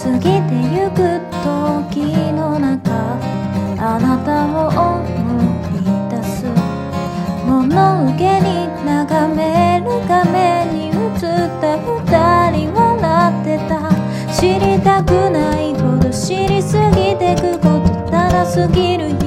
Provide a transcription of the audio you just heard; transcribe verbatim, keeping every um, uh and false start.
過ぎてゆく時の中、あなたを思い出す。物憂げに眺める画面に映った二人笑ってた。知りたくないほど知りすぎてくことだらすぎるよ。